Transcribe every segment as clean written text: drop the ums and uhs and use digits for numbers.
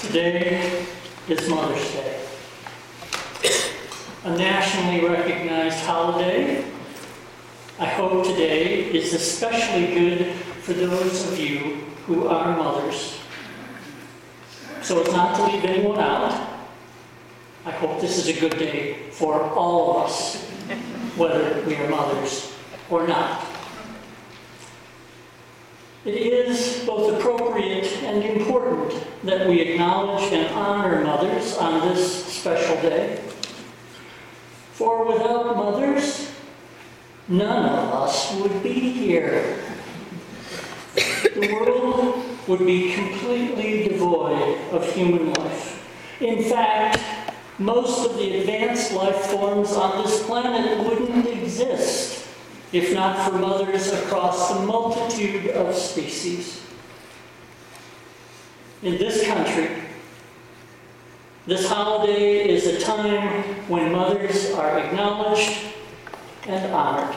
Today is Mother's Day, a nationally recognized holiday. I hope today is especially good for those of you who are mothers. So as not to leave anyone out, I hope this is a good day for all of us, whether we are mothers or not. It is both appropriate and important that we acknowledge and honor mothers on this special day. For without mothers, none of us would be here. The world would be completely devoid of human life. In fact, most of the advanced life forms on this planet wouldn't exist if not for mothers across the multitude of species. In this country, this holiday is a time when mothers are acknowledged and honored.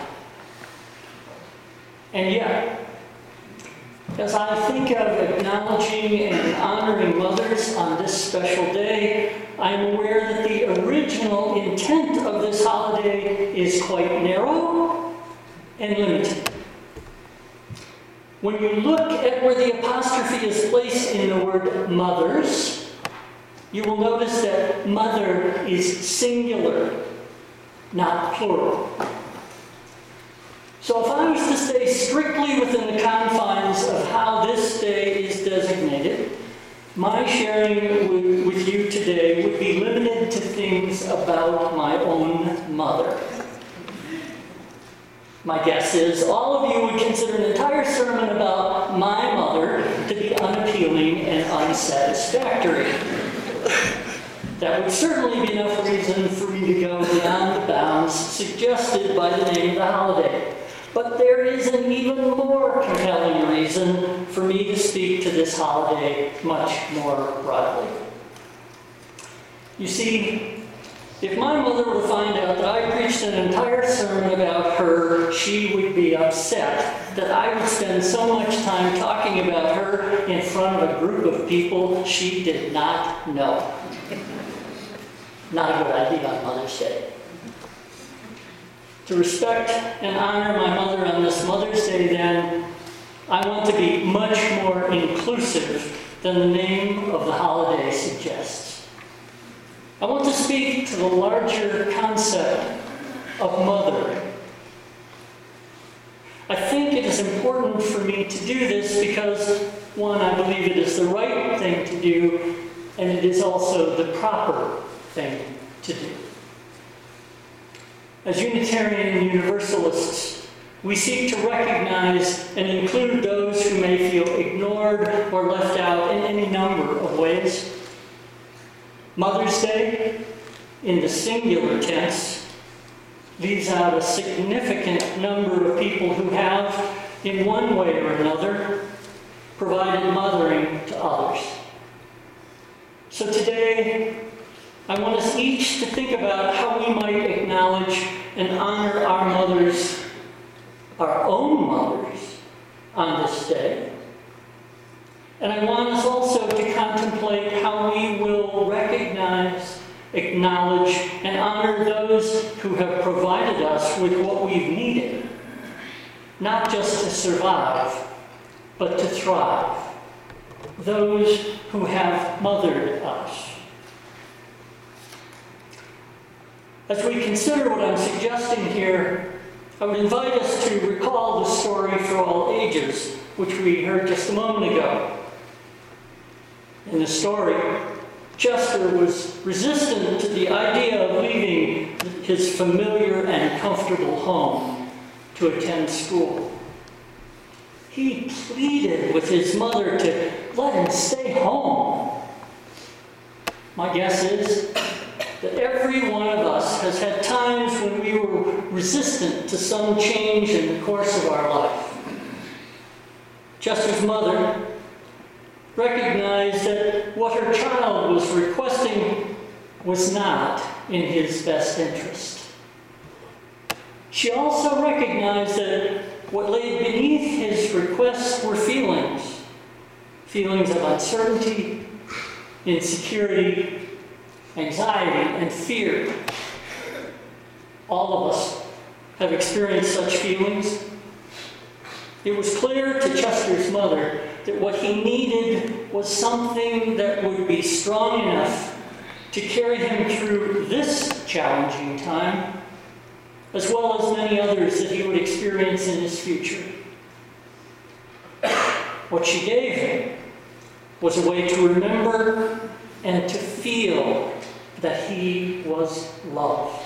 And yet, as I think of acknowledging and honoring mothers on this special day, I am aware that the original intent of this holiday is quite narrow and limited. When you look at where the apostrophe is placed in the word mothers, you will notice that mother is singular, not plural. So if I was to stay strictly within the confines of how this day is designated, my sharing with you today would be limited to things about my own mother. My guess is all of you would consider an entire sermon about my mother to be unappealing and unsatisfactory. That would certainly be enough reason for me to go beyond the bounds suggested by the name of the holiday. But there is an even more compelling reason for me to speak to this holiday much more broadly. You see, if my mother were to find out that I preached an entire sermon about her, she would be upset that I would spend so much time talking about her in front of a group of people she did not know. Not a good idea on Mother's Day. To respect and honor my mother on this Mother's Day, then, I want to be much more inclusive than the name of the holiday suggests. I want to speak to the larger concept of mother. I think it is important for me to do this because, one, I believe it is the right thing to do, and it is also the proper thing to do. As Unitarian Universalists, we seek to recognize and include those who may feel ignored or left out in any number of ways. Mother's Day, in the singular tense, leaves out a significant number of people who have, in one way or another, provided mothering to others. So today, I want us each to think about how we might acknowledge and honor our mothers, our own mothers, on this day. And I want us also to contemplate how we will recognize, acknowledge, and honor those who have provided us with what we've needed, not just to survive, but to thrive. Those who have mothered us. As we consider what I'm suggesting here, I would invite us to recall the story for all ages, which we heard just a moment ago. In the story, Chester was resistant to the idea of leaving his familiar and comfortable home to attend school. He pleaded with his mother to let him stay home. My guess is that every one of us has had times when we were resistant to some change in the course of our life. Chester's mother recognized that what her child was requesting was not in his best interest. She also recognized that what lay beneath his requests were feelings of uncertainty, insecurity, anxiety, and fear. All of us have experienced such feelings. It was clear to Chester's mother that what he needed was something that would be strong enough to carry him through this challenging time, as well as many others that he would experience in his future. What she gave him was a way to remember and to feel that he was loved.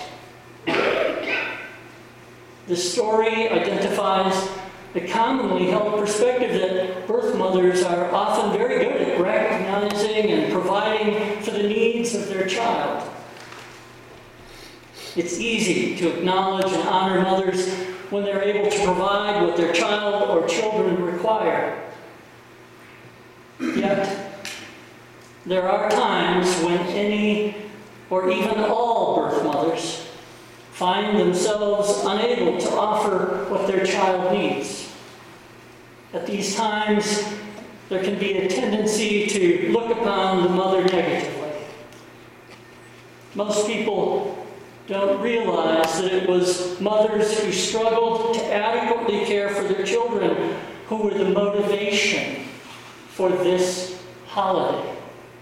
This story identifies the commonly held perspective that birth mothers are often very good at recognizing and providing for the needs of their child. It's easy to acknowledge and honor mothers when they're able to provide what their child or children require. Yet, there are times when any or even all birth mothers find themselves unable to offer what their child needs. At these times, there can be a tendency to look upon the mother negatively. Most people don't realize that it was mothers who struggled to adequately care for their children who were the motivation for this holiday.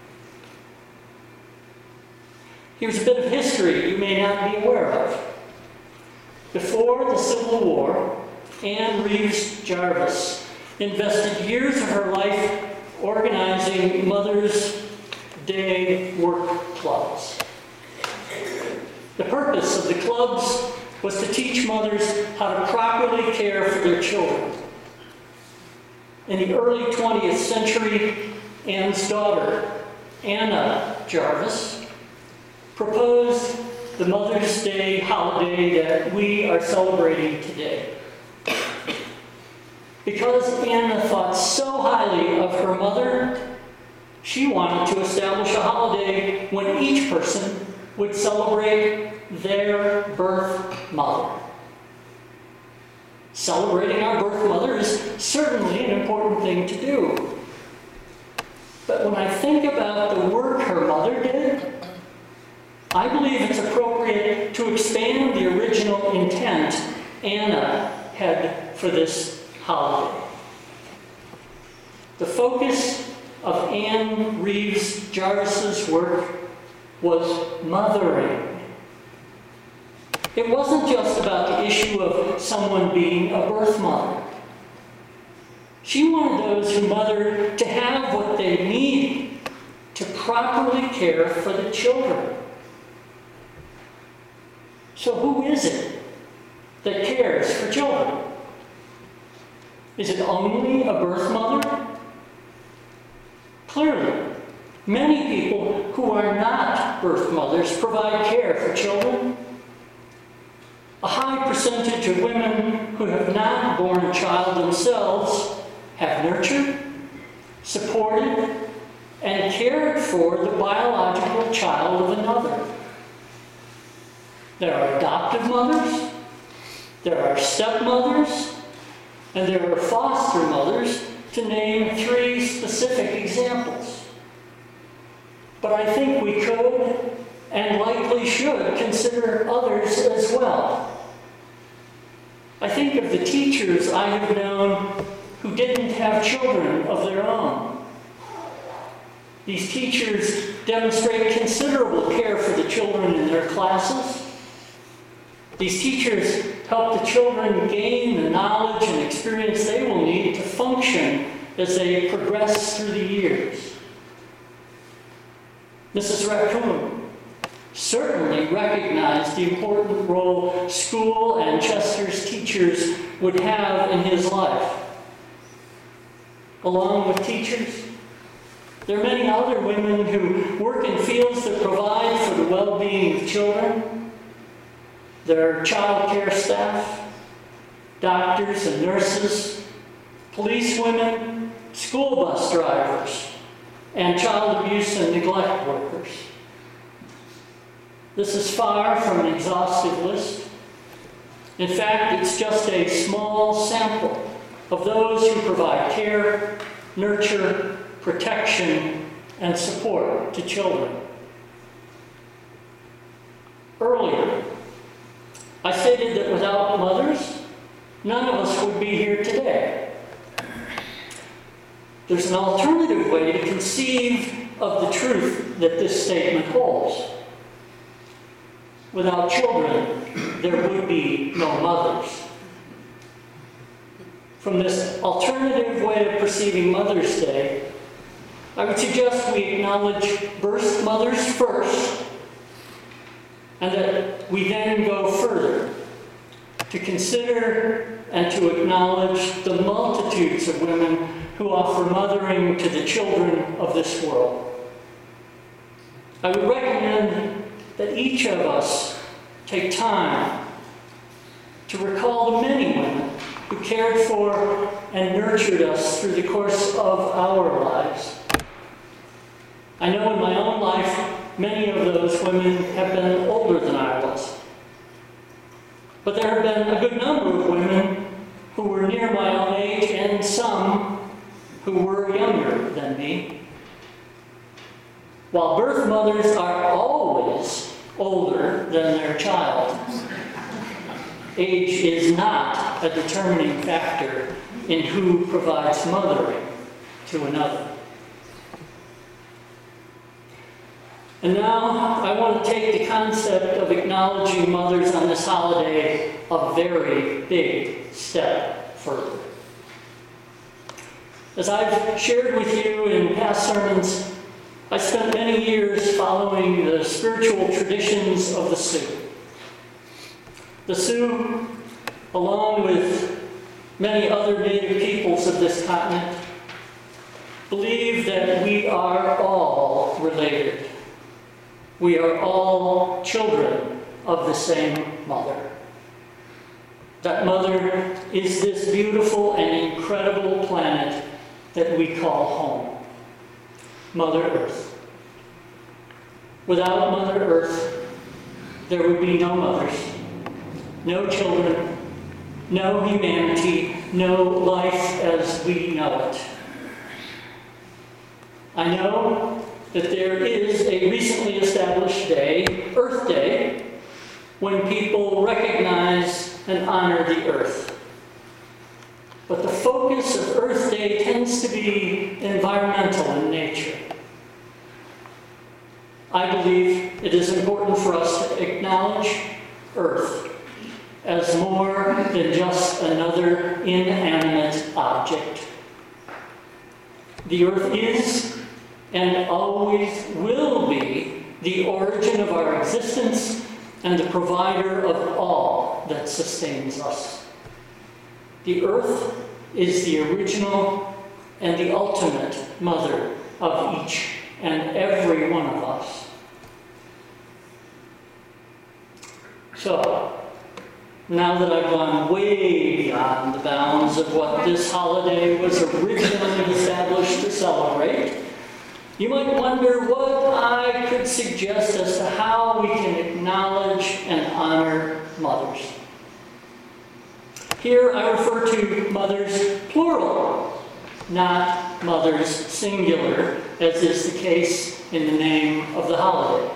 Here's a bit of history you may not be aware of. Before the Civil War, Anne Reeves Jarvis invested years of her life organizing Mother's Day work clubs. The purpose of the clubs was to teach mothers how to properly care for their children. In the early 20th century, Anne's daughter, Anna Jarvis, proposed the Mother's Day holiday that we are celebrating today. Because Anna thought so highly of her mother, she wanted to establish a holiday when each person would celebrate their birth mother. Celebrating our birth mother is certainly an important thing to do. But when I think about the work her mother did, I believe it's appropriate to expand the original intent Anna had for this holiday. The focus of Anne Reeves Jarvis's work was mothering. It wasn't just about the issue of someone being a birth mother. She wanted those who mothered to have what they needed to properly care for the children. So who is it that cares for children? Is it only a birth mother? Clearly, many people who are not birth mothers provide care for children. A high percentage of women who have not born a child themselves have nurtured, supported, and cared for the biological child of another. There are adoptive mothers, there are stepmothers, and there are foster mothers, to name 3 specific examples. But I think we could and likely should consider others as well. I think of the teachers I have known who didn't have children of their own. These teachers demonstrate considerable care for the children in their classes. These teachers help the children gain the knowledge and experience they will need to function as they progress through the years. Mrs. Raccoon certainly recognized the important role school and Chester's teachers would have in his life. Along with teachers, there are many other women who work in fields that provide for the well-being of children. There are child care staff, doctors and nurses, policewomen, school bus drivers, and child abuse and neglect workers. This is far from an exhaustive list. In fact, it's just a small sample of those who provide care, nurture, protection, and support to children. Earlier, I stated that without mothers, none of us would be here today. There's an alternative way to conceive of the truth that this statement holds. Without children, there would be no mothers. From this alternative way of perceiving Mother's Day, I would suggest we acknowledge birth mothers first, and that we then go further to consider and to acknowledge the multitudes of women who offer mothering to the children of this world. I would recommend that each of us take time to recall the many women who cared for and nurtured us through the course of our lives. I know in my own life, many of those women have been older than I was. But there have been a good number of women who were near my own age and some who were younger than me. While birth mothers are always older than their child, age is not a determining factor in who provides mothering to another. And now I want to take the concept of acknowledging mothers on this holiday a very big step further. As I've shared with you in past sermons, I spent many years following the spiritual traditions of the Sioux. The Sioux, along with many other native peoples of this continent, believe that we are all related. We are all children of the same mother. That mother is this beautiful and incredible planet that we call home, Mother Earth. Without Mother Earth, there would be no mothers, no children, no humanity, no life as we know it. I know that there is a recently established day, Earth Day, when people recognize and honor the Earth. But the focus of Earth Day tends to be environmental in nature. I believe it is important for us to acknowledge Earth as more than just another inanimate object. The Earth is and always will be the origin of our existence and the provider of all that sustains us. The Earth is the original and the ultimate mother of each and every one of us. So, now that I've gone way beyond the bounds of what this holiday was originally established to celebrate, you might wonder what I could suggest as to how we can acknowledge and honor mothers. Here I refer to mothers plural, not mothers singular, as is the case in the name of the holiday.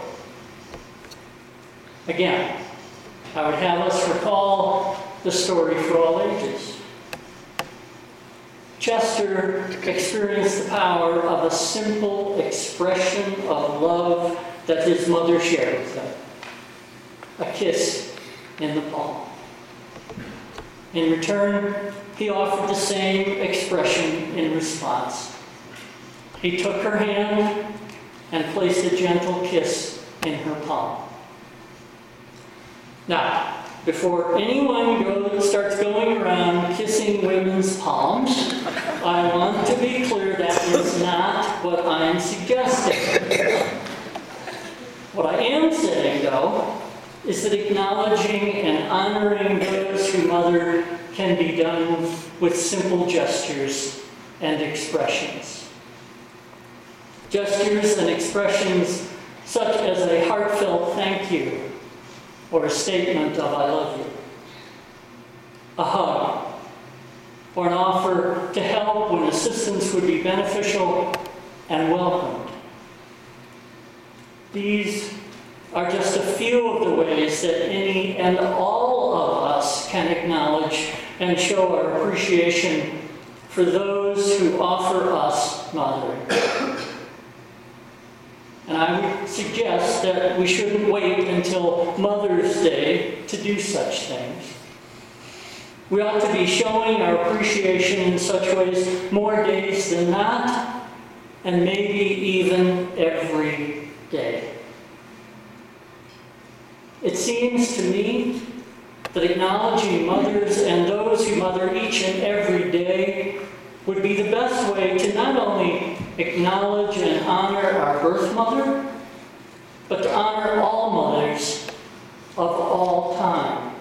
Again, I would have us recall the story for all ages. Chester experienced the power of a simple expression of love that his mother shared with him. A kiss in the palm. In return, he offered the same expression in response. He took her hand and placed a gentle kiss in her palm. Now, before anyone starts going around kissing women's palms, I want to be clear that is not what I'm suggesting. What I am saying, though, is that acknowledging and honoring those who mother can be done with simple gestures and expressions. Gestures and expressions such as a heartfelt thank you, or a statement of I love you, a hug, or an offer to help when assistance would be beneficial and welcomed These are just a few of the ways that any and all of us can acknowledge and show our appreciation for those who offer us mothering. And I would suggest that we shouldn't wait until Mother's Day to do such things. We ought to be showing our appreciation in such ways more days than not, and maybe even every day. It seems to me that acknowledging mothers and those who mother each and every day would be the best way to not only acknowledge and honor our birth mother, but to honor all mothers of all time.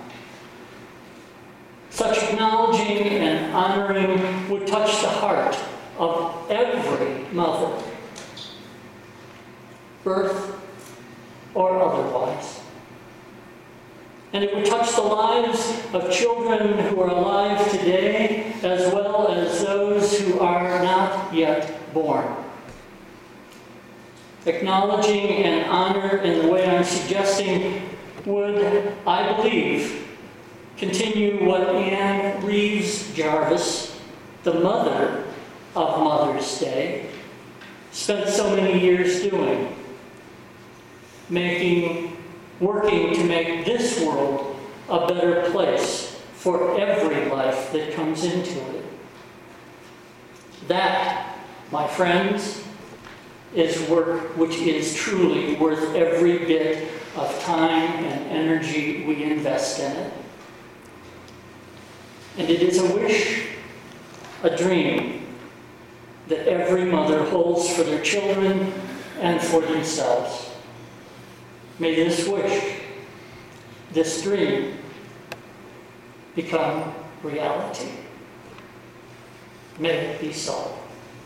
Such acknowledging and honoring would touch the heart of every mother, birth or otherwise. And it would touch the lives of children who are alive today, as well as those who are not yet born. Acknowledging and honor in the way I'm suggesting would, I believe, continue what Anne Reeves Jarvis, the mother of Mother's Day, spent so many years doing, working to make this world a better place for every life that comes into it. That, my friends, is work which is truly worth every bit of time and energy we invest in it. And it is a wish, a dream, that every mother holds for their children and for themselves. May this wish, this dream, become reality. May it be so.